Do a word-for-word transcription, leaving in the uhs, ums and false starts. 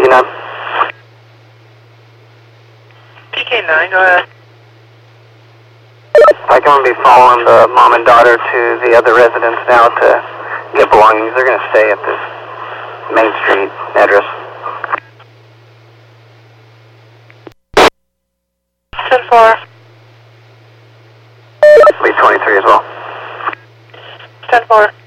nine. P K nine, go ahead. I'm going to be following the mom and daughter to the other residence now to get belongings. They're going to stay at this Main Street address. ten four. Lead twenty-three as well. ten four.